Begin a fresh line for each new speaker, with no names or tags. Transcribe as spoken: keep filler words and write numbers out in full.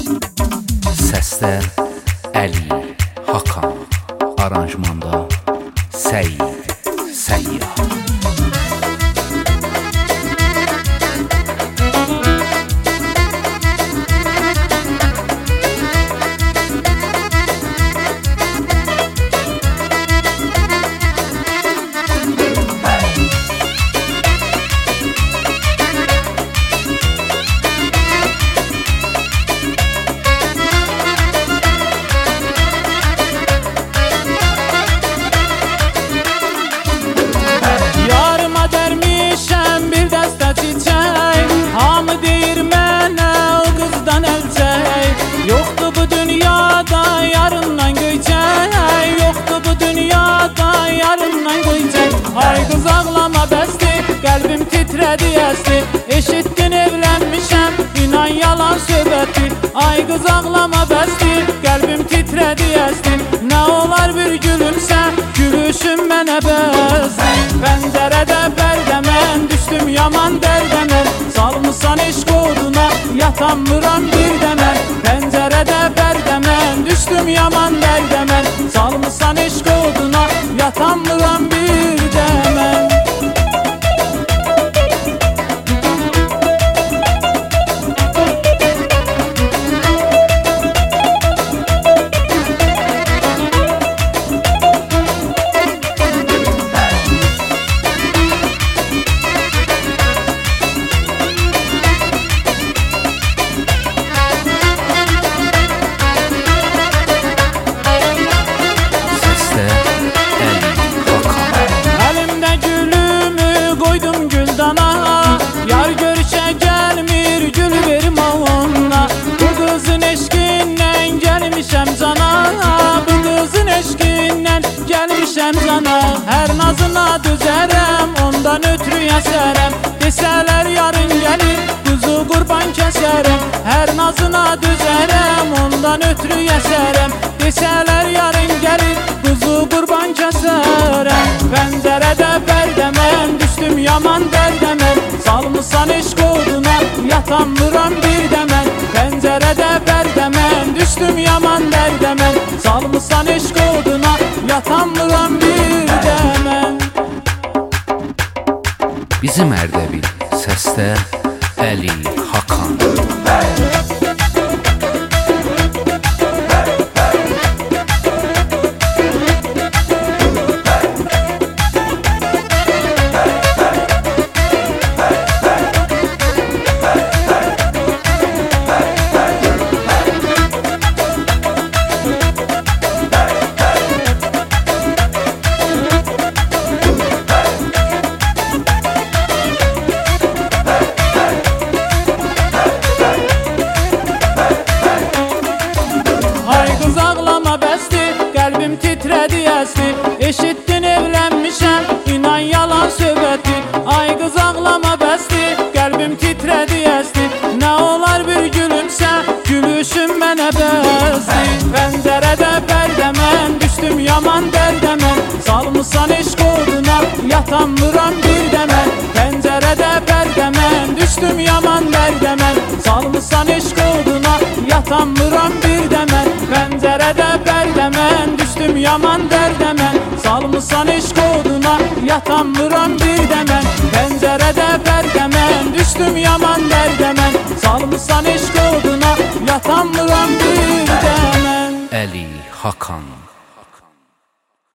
Səsdə Əli Hakan, aranjmanda Səid Səyyah.
Yoktu bu dünyada yarından göçek, yoktu bu dünyada yarından göçek. Ay kız ağlama bəsdi, qəlbim titrədi əsti. Eşitdin evlənmişəm, inan yalan söhbəti. Ay kız ağlama bəsdi, qəlbim titrədi əsti. Nə olar bir gülümsə, gülüşüm mənə bəsdi. Pəncərədə pərdə mən, düşdüm yaman dərdə mən. Salmışsan eşq oduna, yatanmıram bir də mən. Pəncərədə pərdə mən, düşdüm yaman dərdə mən. Salmışsan eşq oduna, yatanmıram bir də mən. Yar görüşe gelmir, gül verim ona. Bu kızın eşkinden gelmişem cana. Bu kızın eşkinden gelmişem cana. Her nazına düzərəm, ondan ötürü yəsərəm. Desələr yarın gelir, kuzu qurban kəsərəm. Her nazına düzərəm, ondan ötürü yəsərəm. Desələr yarın gelir, kuzu qurban kəsərəm. Pəncərədə pərdə mən, düşdüm yaman dərdə mən. Salmışsan eşq oduna, yatanmıram bir də mən. Pəncərədə pərdə mən, düşdüm yaman dərdə mən. Salmışsan eşq oduna, yatanmıram bir də mən.
Bizim Ərdəbil, səsdə Əli Hakan.
Qəlbim titrədi əsti. Eşitdin evlənmişəm, inan yalan söhbəti. Ay qız ağlama bəsdi, qəlbim titrədi əsti. Nə olar bir gülümsə, gülüşüm mənə bəsdi. Pəncərədə pərdə mən, düşdüm yaman dərdə mən. Salmışsan eşq oduna, yatanmıram bir də mən. Pəncərədə pərdə mən, düşdüm yaman dərdə mən. Salmışsan eşq oduna, yatanmıram bir də mən. Pəncərədə pərdə mən, düşdüm yaman dərdə mən. Salmışsan eşq oduna, yatanmıram bir də mən. Pəncərədə pərdə mən, düşdüm yaman dərdə mən. Salmışsan eşq oduna, yatanmıram bir də mən.
Əli Hakan.